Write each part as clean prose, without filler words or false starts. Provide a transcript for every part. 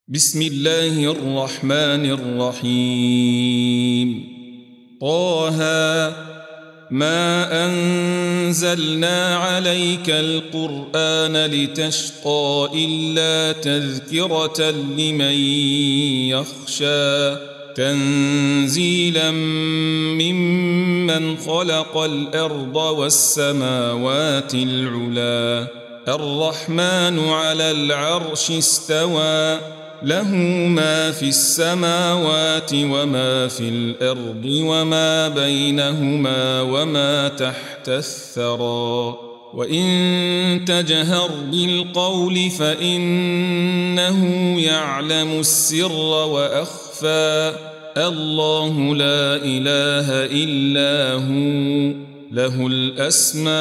بسم الله الرحمن الرحيم. طه ما أنزلنا عليك القرآن لتشقى إلا تذكرة لمن يخشى تنزيلا ممن خلق الأرض والسماوات العلا الرحمن على العرش استوى له ما في السماوات وما في الأرض وما بينهما وما تحت الثرى وإن تجهر بالقول فإنه يعلم السر وأخفى الله لا إله إلا هو له الأسماء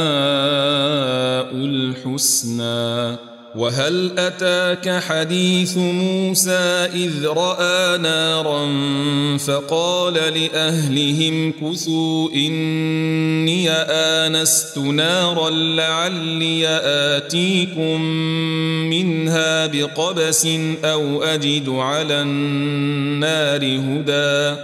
الحسنى. وهل أتاك حديث موسى إذ رأى نارا فقال لأهلهم كثوا إني آنست نارا لعلي آتيكم منها بقبس أو أجد على النار هدى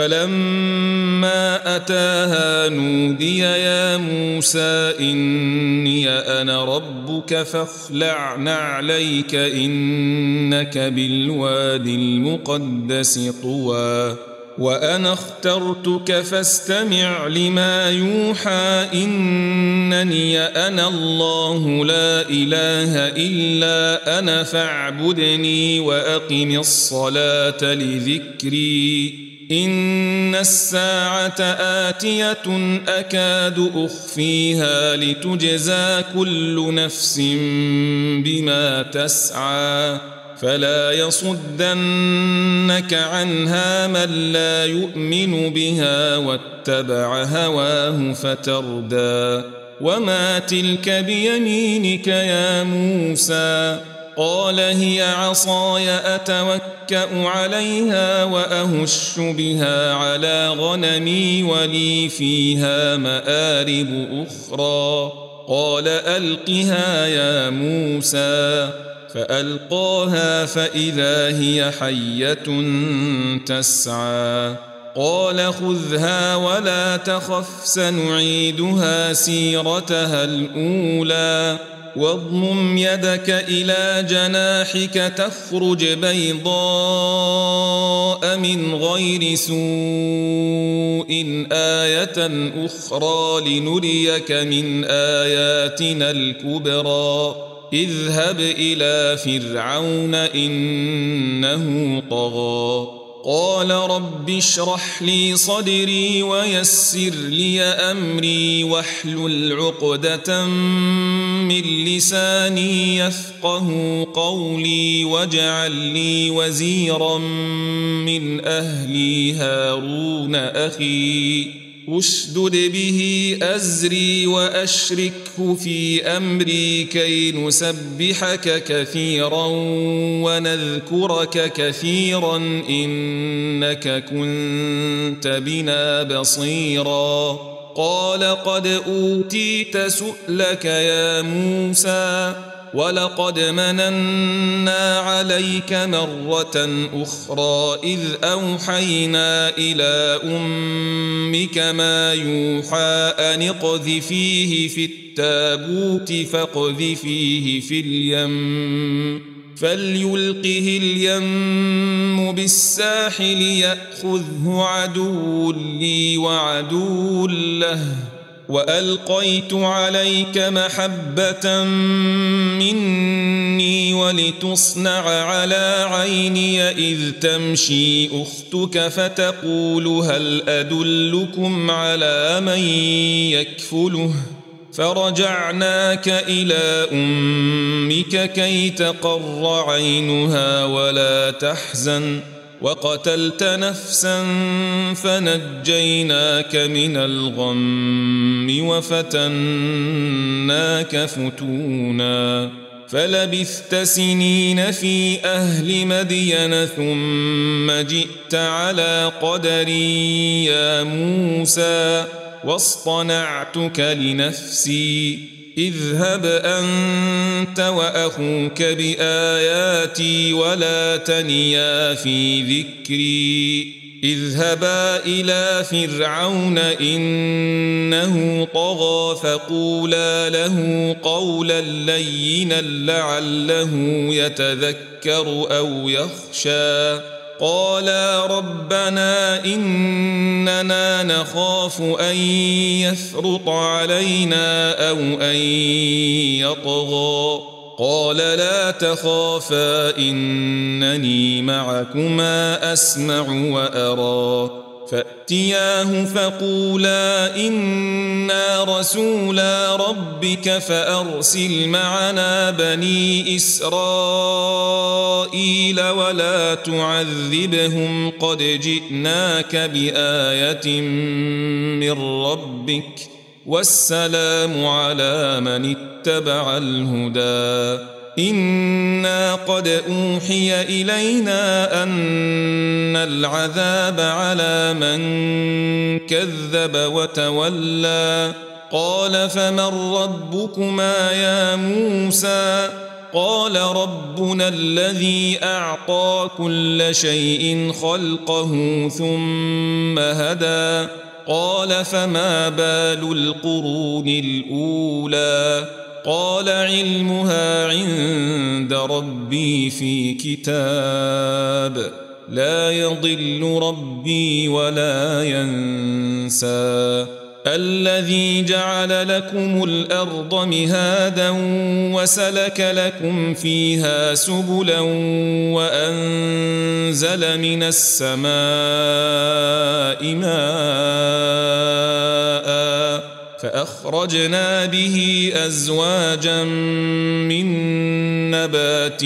فلما أتاها نودي يا موسى إني أنا ربك فاخلع نعليك إنك بالوادي المقدس طوى وأنا اخترتك فاستمع لما يوحى إنني أنا الله لا إله إلا أنا فاعبدني وأقم الصلاة لذكري إن الساعة آتية أكاد أخفيها لتجزى كل نفس بما تسعى فلا يصدنك عنها من لا يؤمن بها واتبع هواه فتردى وما تلك بيمينك يا موسى قال هي عصاي أتوكأ عليها وأهش بها على غنمي ولي فيها مآرب أخرى قال ألقها يا موسى فألقاها فإذا هي حية تسعى قال خذها ولا تخف سنعيدها سيرتها الأولى واضمم يدك إلى جناحك تخرج بيضاء من غير سوء آية أخرى لنريك من آياتنا الكبرى اذهب إلى فرعون إنه طغى قال رب اشرح لي صدري ويسر لي أمري واحلل عقدة من لساني يفقه قولي واجعل لي وزيرا من أهلي هارون أخي أشدد به أزري وأشركه في أمري كي نسبحك كثيرا ونذكرك كثيرا إنك كنت بنا بصيرا قال قد أوتيت سؤلك يا موسى ولقد مننا عليك مرة أخرى إذ أوحينا إلى أمك ما يوحى أن اقذفيه في التابوت فاقذفيه في اليم فليلقه اليم بالساحل يأخذه عدو لي وعدو له وألقيت عليك محبة مني ولتصنع على عيني إذ تمشي أختك فتقول هل أدلكم على من يكفله فرجعناك إلى أمك كي تقر عينها ولا تحزن وقتلت نفسا فنجيناك من الغم وفتناك فتونا فلبثت سنين في أهل مدين ثم جئت على قدري يا موسى واصطنعتك لنفسي اذهب أنت وأخوك بآياتي ولا تنيا في ذكري اذهبا إلى فرعون إنه طغى فقولا له قولا لينا لعله يتذكر أو يخشى قالا ربنا إننا نخاف أن يفرط علينا أو أن يطغى قال لا تخافا إنني معكما أسمع وأرى فأتياه فقولا إنا رسولا ربك فأرسل معنا بني إسرائيل ولا تعذبهم قد جئناك بآية من ربك والسلام على من اتبع الهدى إنا قد أوحي إلينا أن العذاب على من كذب وتولى قال فمن ربكما يا موسى قال ربنا الذي أعطى كل شيء خلقه ثم هدى قال فما بال القرون الأولى قال علمها عند ربي في كتاب لا يضل ربي ولا ينسى الذي جعل لكم الأرض مهادا وسلك لكم فيها سبلا وأنزل من السماء ماء فأخرجنا به أزواجا من نبات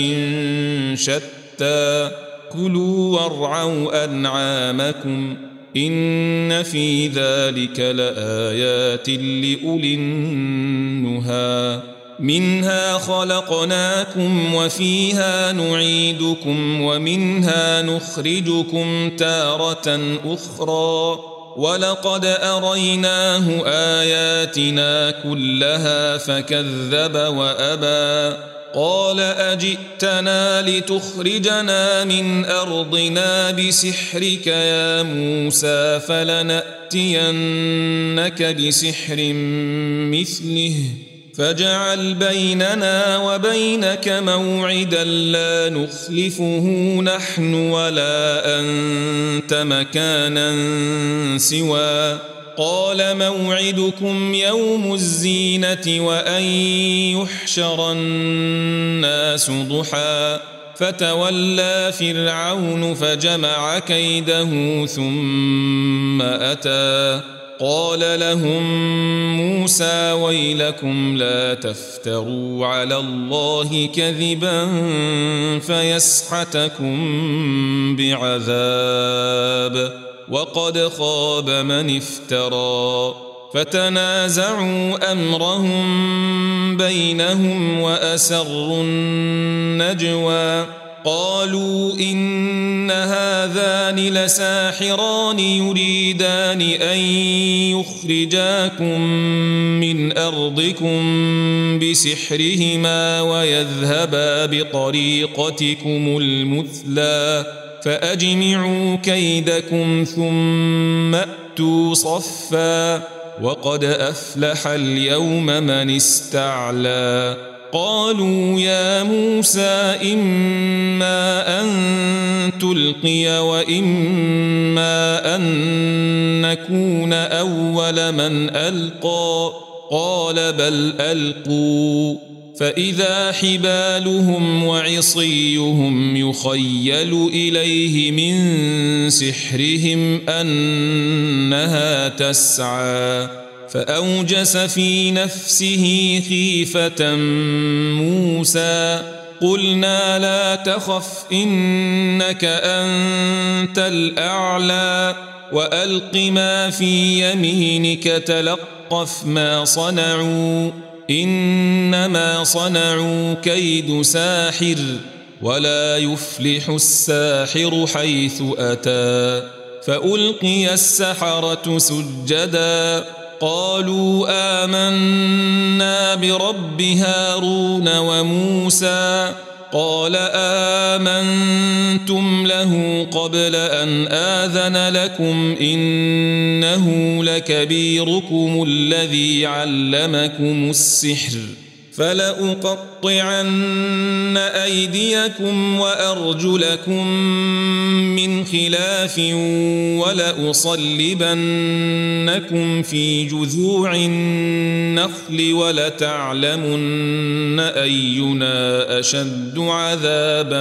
شتى كلوا وارعوا أنعامكم إن في ذلك لآيات لأولي النهى منها خلقناكم وفيها نعيدكم ومنها نخرجكم تارة أخرى ولقد أريناه آياتنا كلها فكذب وأبى قال أجئتنا لتخرجنا من أرضنا بسحرك يا موسى فلنأتينك بسحر مثله فاجعل بيننا وبينك موعدا لا نخلفه نحن ولا أنت مكانا سوى قال موعدكم يوم الزينة وأن يحشر الناس ضحى فتولى فرعون فجمع كيده ثم أتى قال لهم موسى ويلكم لا تفتروا على الله كذبا فيسحتكم بعذاب وقد خاب من افترى فتنازعوا أمرهم بينهم وأسروا النجوى قالوا إن هذان لساحران يريدان أن يخرجاكم من أرضكم بسحرهما ويذهبا بطريقتكم المثلى فأجمعوا كيدكم ثم أتوا صفا وقد أفلح اليوم من استعلى قالوا يا موسى إما أن تلقي وإما أن نكون أول من ألقى قال بل ألقوا فإذا حبالهم وعصيهم يخيل إليه من سحرهم أنها تسعى فأوجس في نفسه خيفة موسى قلنا لا تخف إنك أنت الأعلى وألق ما في يمينك تلقف ما صنعوا إنما صنعوا كيد ساحر ولا يفلح الساحر حيث أتى فألقي السحرة سجدا قالوا آمنا برب هارون وموسى قال آمنتم له قبل أن آذن لكم إنه لكبيركم الذي علمكم السحر فلأقطعن أيديكم وأرجلكم من خلاف ولأصلبنكم في جذوع النخل ولتعلمن أينا أشد عذابا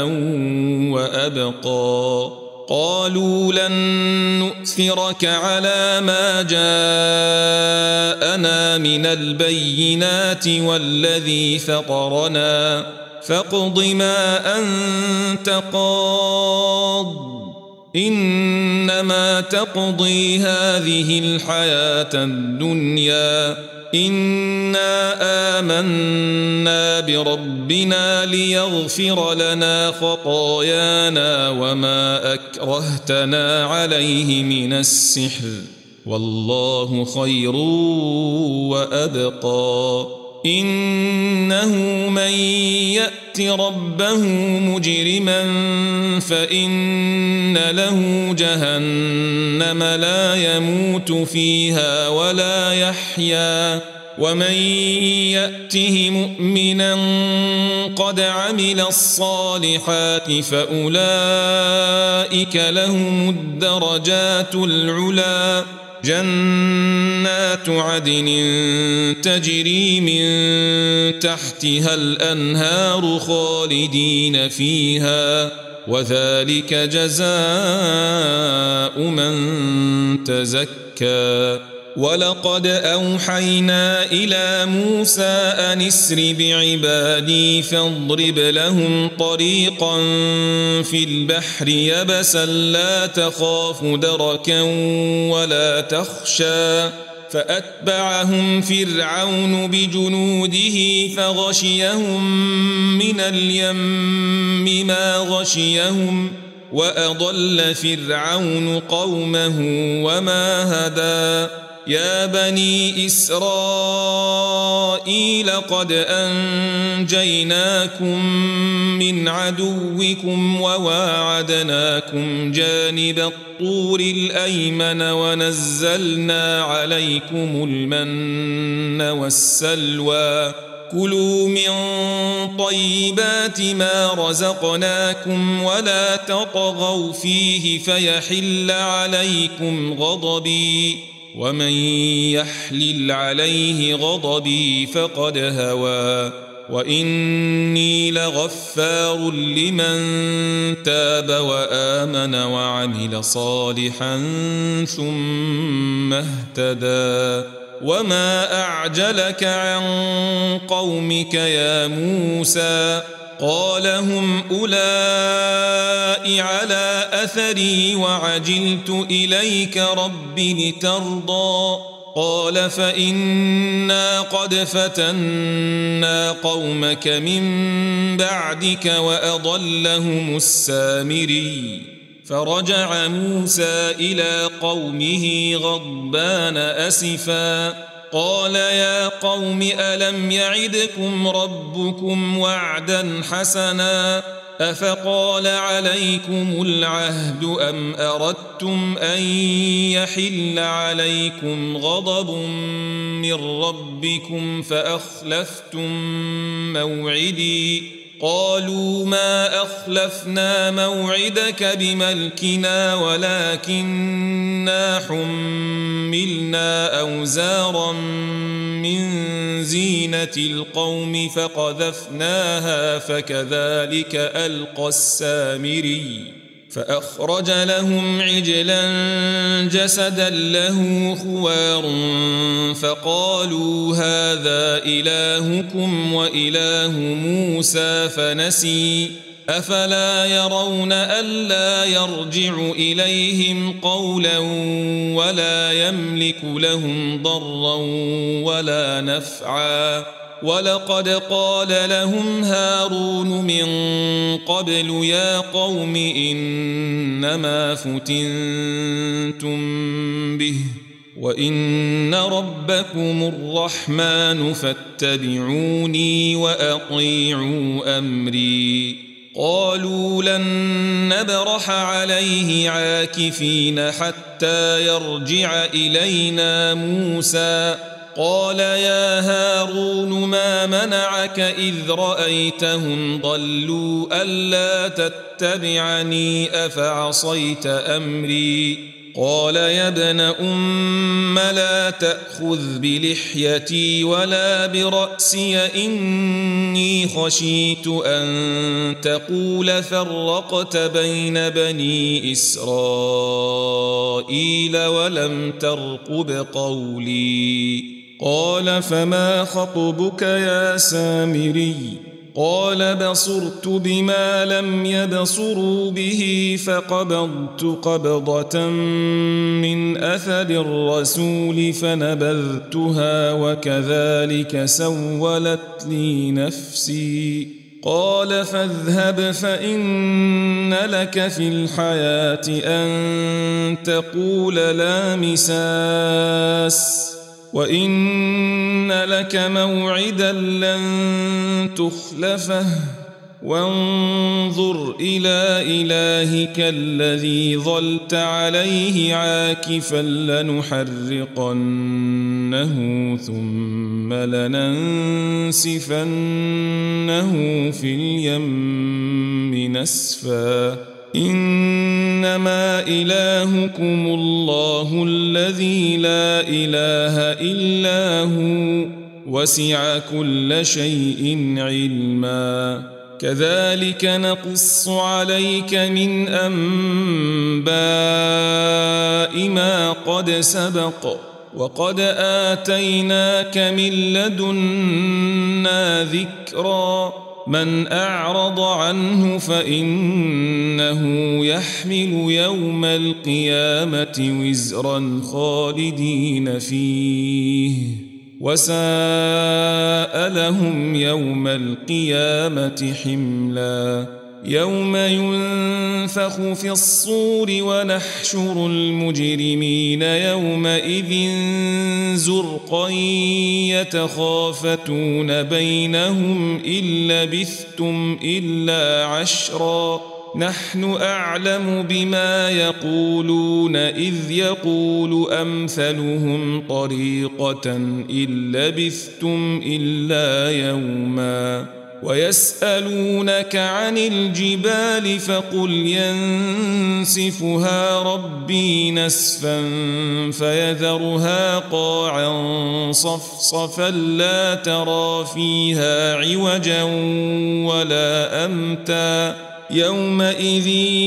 وأبقى قالوا لن نؤثرك على ما جاءنا من البينات والذي فطرنا فاقض ما أنت قاض إنما تقضي هذه الحياة الدنيا إنا آمنا بربنا ليغفر لنا خطايانا وما أكرهتنا عليه من السحر والله خير وأبقى إنه من يأت ربه مجرما فإن له جهنم لا يموت فيها ولا يحيا ومن يأته مؤمنا قد عمل الصالحات فأولئك لهم الدرجات العلى جنات عدن تجري من تحتها الأنهار خالدين فيها وذلك جزاء من تزكى ولقد أوحينا إلى موسى أن اسر بعبادي فاضرب لهم طريقا في البحر يبسا لا تخاف دركا ولا تخشى فأتبعهم فرعون بجنوده فغشيهم من اليم ما غشيهم وأضل فرعون قومه وما هدى يا بني إسرائيل قد أنجيناكم من عدوكم وواعدناكم جانب الطور الأيمن ونزلنا عليكم المن والسلوى كلوا من طيبات ما رزقناكم ولا تطغوا فيه فيحل عليكم غضبي ومن يحلل عليه غضبي فقد هوى وإني لغفار لمن تاب وآمن وعمل صالحا ثم اهتدى وما أعجلك عن قومك يا موسى قال هم أولئك على أثري وعجلت إليك رب لترضى قال فإنا قد فتنا قومك من بعدك وأضلهم السامري فرجع موسى إلى قومه غضبان أسفا قال يا قوم ألم يعدكم ربكم وعدا حسنا أفقال عليكم العهد أم أردتم أن يحل عليكم غضب من ربكم فأخلفتم موعدي قالوا ما أخلفنا موعدك بملكنا ولكننا حملنا أوزارا من زينة القوم فقذفناها فكذلك ألقى السامري فأخرج لهم عجلا جسدا له خوار فقالوا هذا إلهكم وإله موسى فنسي أفلا يرون ألا يرجع إليهم قولا ولا يملك لهم ضرا ولا نفعا ولقد قال لهم هارون من قبل يا قوم إنما فتنتم به وإن ربكم الرحمن فاتبعوني وأطيعوا أمري قالوا لن نبرح عليه عاكفين حتى يرجع إلينا موسى قال يا هارون ما منعك إذ رأيتهم ضلوا ألا تتبعني أفعصيت أمري قال يا ابن أم لا تأخذ بلحيتي ولا برأسي إني خشيت أن تقول فرقت بين بني إسرائيل ولم ترقب قولي قال فما خطبك يا سامري قال بصرت بما لم يبصروا به فقبضت قبضة من أثر الرسول فنبذتها وكذلك سولت لي نفسي قال فاذهب فإن لك في الحياة أن تقول لا مساس وإن لك موعدا لن تخلفه وانظر إلى إلهك الذي ظلت عليه عاكفا لنحرقنه ثم لننسفنه في اليم نسفا إنما إلهكم الله الذي لا إله إلا هو وسع كل شيء علما كذلك نقص عليك من أنباء ما قد سبق وقد آتيناك من لدنا ذكرا من أعرض عنه فإنه يحمل يوم القيامة وزرا خالدين فيه وساء لهم يوم القيامة حملا يوم ينفخ في الصور ونحشر المجرمين يومئذ زرقا يتخافتون بينهم إن لبثتم إلا عشرا نحن أعلم بما يقولون إذ يقول أمثلهم طريقة إن لبثتم إلا يوما ويسألونك عن الجبال فقل ينسفها ربي نسفا فيذرها قاعا صفصفا لا ترى فيها عوجا ولا أمتا يومئذ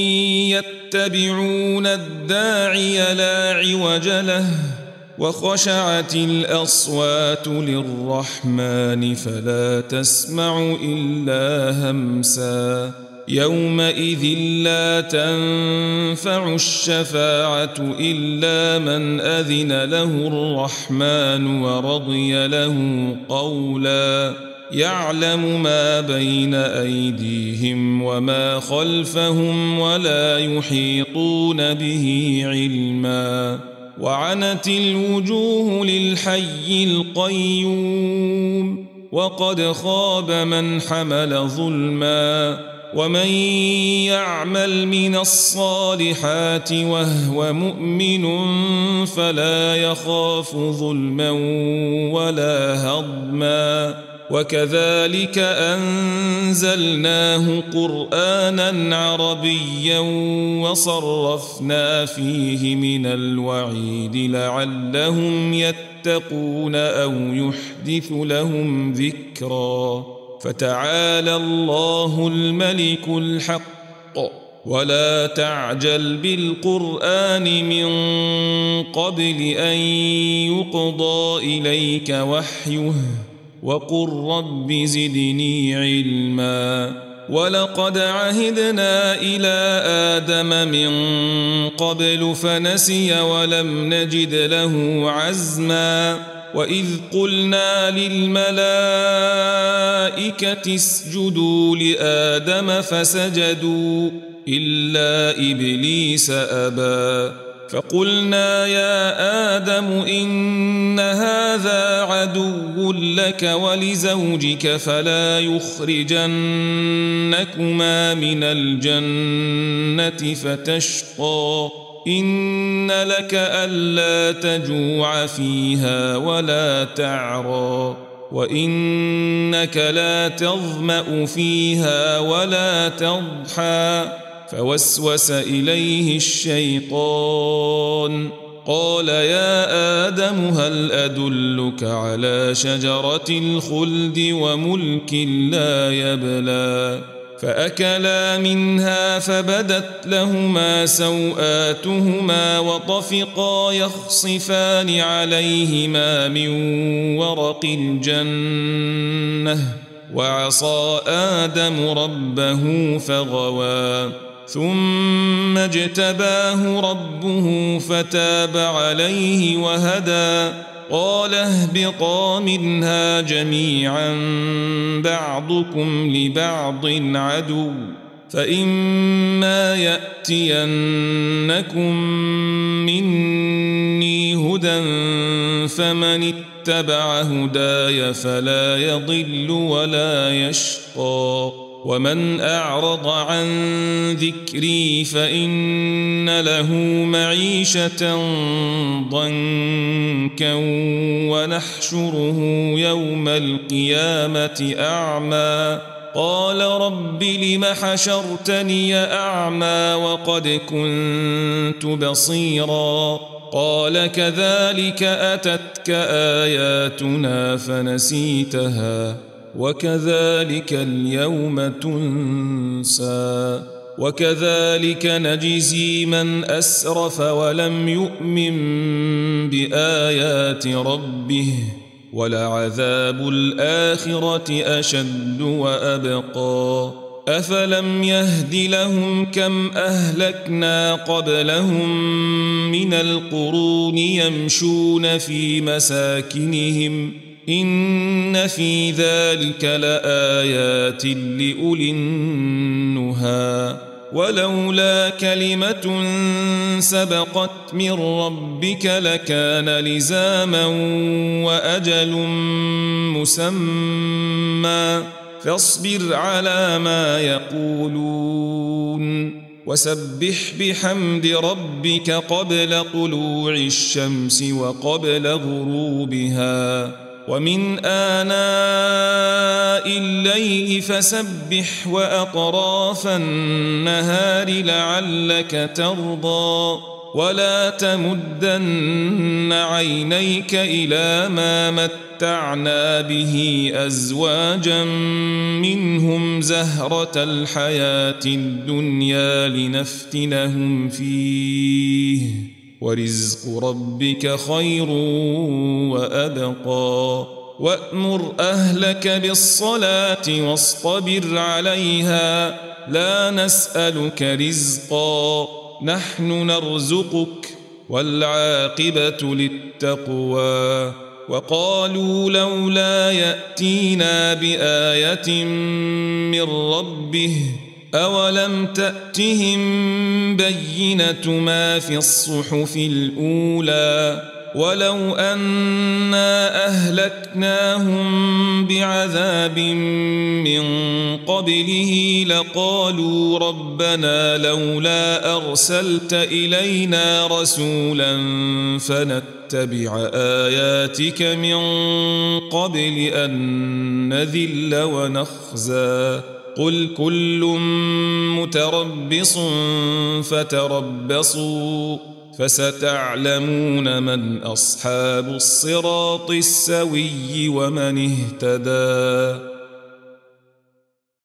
يتبعون الداعي لا عوج له وخشعت الأصوات للرحمن فلا تسمع إلا همسا يومئذ لا تنفع الشفاعة إلا من أذن له الرحمن ورضي له قولا يعلم ما بين أيديهم وما خلفهم ولا يحيطون به علما وعنت الوجوه للحي القيوم وقد خاب من حمل ظلما ومن يعمل من الصالحات وهو مؤمن فلا يخاف ظلما ولا هضما وكذلك أنزلناه قرآنا عربيا وصرفنا فيه من الوعيد لعلهم يتقون أو يحدث لهم ذكرا فتعالى الله الملك الحق ولا تعجل بالقرآن من قبل أن يقضى إليك وحيه وقل رب زدني علما ولقد عهدنا إلى آدم من قبل فنسي ولم نجد له عزما وإذ قلنا للملائكة اسجدوا لآدم فسجدوا إلا إبليس أبى فقلنا يا آدم إن هذا عدو لك ولزوجك فلا يخرجنكما من الجنة فتشقى إن لك ألا تجوع فيها ولا تعرى وإنك لا تظمأ فيها ولا تضحى فوسوس إليه الشيطان قال يا آدم هل أدلك على شجرة الخلد وملك لا يبلى فأكلا منها فبدت لهما سوآتهما وطفقا يخصفان عليهما من ورق الجنة وعصى آدم ربه فغوى ثم اجتباه ربه فتاب عليه وهدى قال اهبطا منها جميعا بعضكم لبعض عدو فإما يأتينكم مني هدى فمن اتبع هداي فلا يضل ولا يشقى ومن أعرض عن ذكري فإن له معيشة ضنكا ونحشره يوم القيامة أعمى قال رب لم حشرتني أعمى وقد كنت بصيرا قال كذلك أتتك آياتنا فنسيتها وكذلك اليوم تنسى وكذلك نجزي من أسرف ولم يؤمن بآيات ربه ولعذاب الآخرة أشد وأبقى أفلم يهد لهم كم أهلكنا قبلهم من القرون يمشون في مساكنهم إن في ذلك لآيات لأولي النهى ولولا كلمة سبقت من ربك لكان لزاما وأجل مسمى فاصبر على ما يقولون وسبح بحمد ربك قبل طلوع الشمس وقبل غروبها ومن آناء الليل فسبح وأطراف النهار لعلك ترضى ولا تمدن عينيك إلى ما متعنا به أزواجا منهم زهرة الحياة الدنيا لنفتنهم فيه ورزق ربك خير وأبقى وأمر أهلك بالصلاة واصطبر عليها لا نسألك رزقا نحن نرزقك والعاقبة للتقوى وقالوا لولا يأتينا بآية من ربه أولم تأتهم بينة ما في الصحف الأولى ولو أنا أهلكناهم بعذاب من قبله لقالوا ربنا لولا أرسلت إلينا رسولا فنتبع آياتك من قبل أن نذل ونخزى قل كل متربص فتربصوا فستعلمون من أصحاب الصراط السوي ومن اهتدى